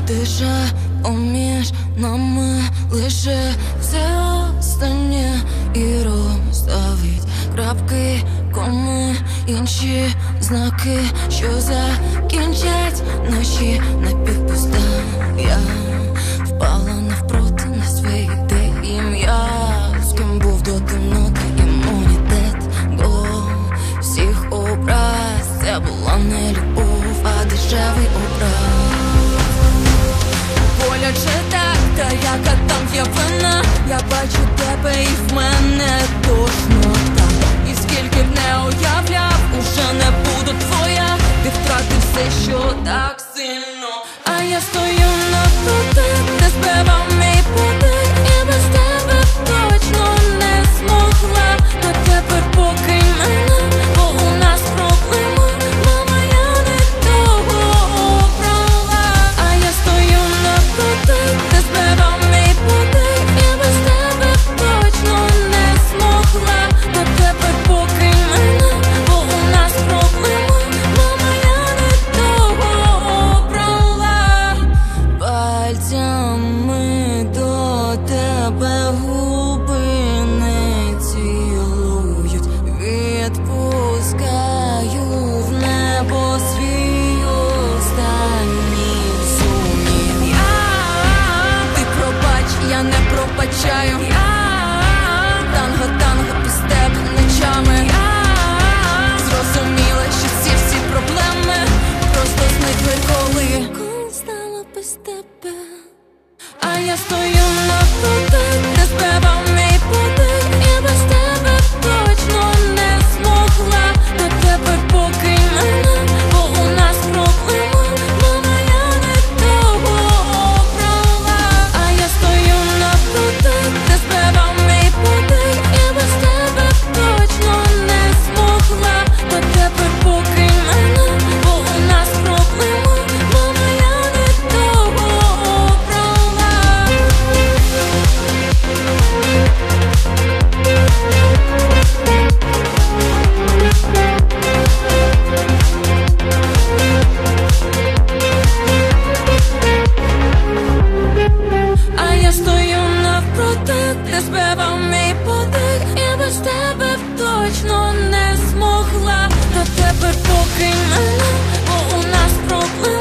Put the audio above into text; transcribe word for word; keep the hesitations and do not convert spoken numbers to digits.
Ти же поміж нами лише все останнє і розставить крапки, коми, інші знаки, що закінчать ночі напівпуста. Я впала навпроти на свої де ім'я, з ким був до темноти імунітет до всіх образ. Це була не любов, а дешевий образ. Боляче так, та яка там є вина. Я бачу тебе і в мене точно так. І скільки б не уявляв, уже не буду твоя. Ти втратив все, що так сильно. А я стою навпроти, ти збивав мій подих. І без тебе точно не змогла. Та тепер покинь мене, бо у нас проблеми. Мама, я не того обрала. А я стою навпроти, ти збивав мій подих. І без тебе точно не змогла. Та тепер покинь мене, бо у нас проблеми. Мама, я не того обрала. Пальцями до тебе губи не цілують. Відпускаю в небо свій останній сумнів. Я, ти пробач, я не пробачаю. Я, танго, танго без тебе ночами. Я зрозуміла, що ці всі проблеми просто зникли, коли Коли стало без тебе. А я стою навпроти, ти збивав мій подих. І без тебе точно не змогла. Та тепер покинь мене, бо у нас проблеми. Мама, я не того обрала. А я стою навпроти, ти збивав мій подих. І без тебе точно не змогла. Та тепер покинь мене, бо у нас проблеми. Мама, я не того обрала. А я стою навпроти, ти збивав мій подих. І без тебе точно не змогла. Та тепер покинь мене, бо у нас проблеми.